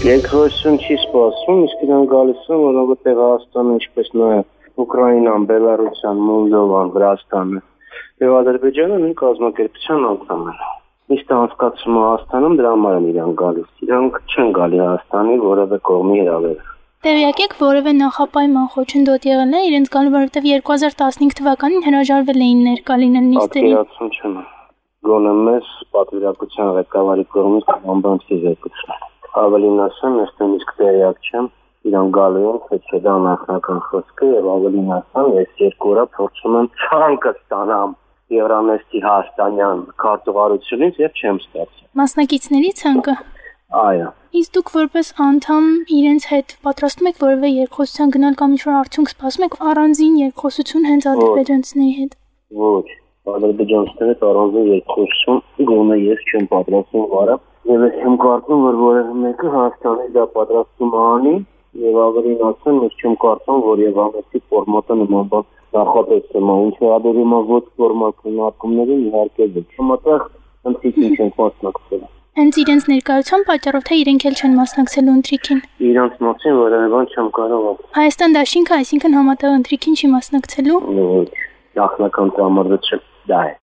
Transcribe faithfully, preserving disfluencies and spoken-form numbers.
Երկրորդ չի սպասվում, իսկ իրան գալիս են, որովհետև Հայաստանը, ինչպես նաև Ուկրաինան, Բելարուսյան, Մոլդովան, Վրաստանը եւ Ադրբեջանը նույն կազմակերպության անդամ են։ Իսկ անցկացումը Հայաստանում դրա համար են իրան գալիս։ Իրանք չեն գալի Հայաստանի որևէ կողմի հրավեր։ Տեղյակ եք որևէ նախապայման խոչընդոտ եղել է իրենց գալու, որովհետև երկու հազար տասնհինգ թվականին հրաժարվել էին ներկա լինել նիստերին։ Պատկերացում չեմ։ Գոնե մեզ պատվիրակության ղեկավարի կողմից ամբողջի զեկուցում։ Ավելին ասեմ, ես նույնիսկ տեղյակ չեմ իրան գալու են, թե չէ դա նախնական խոսքը եւ ավելին ասեմ, ես երկու օր փորձում եմ ցանկը ստանամ Եվրանեստի հայաստանյան քարտուղարությունից եւ չեմ ստացել։ Մասնակիցների ցանկը։ Այո։ Իսկ դուք որպես անդամ իրենց հետ պատրաստում եք որևէ երկխոսության գնալ կամ ինչ-որ արդյունք սպասում եք առանձին երկխոսություն հենց ադրբեջանցիների հետ։ Ոչ, ադրբեջանցիների հետ առանձին երկխոսություն գոնե ես չեմ պատրաստում վարը եւ ես չեմ կարծում, որ որևէ մեկը Հայաստանի դա պատրաստում անի եւ ավելին ասեմ, ես չեմ կարծում, որ Եվրանեստի ֆորմատը նման բան նախատեսվում է, ինչը ադերում է ոչ ֆորմալ քննարկումներին իհարկե ոչ։ Համատեղ ընթրիքին չեն մասնակցել։ Հենց իրենց ներկայության պատճառով թե իրենք էլ չեն մասնակցելու ընթրիքին։ Իրանց մասին որևէ բան չեմ կարող ասել։ Հայաստան դաշինքը, այսինքն համատեղ ընթրիքին չի մասնակցելու։ Ոչ, նախնական տրամադրությունը դա է։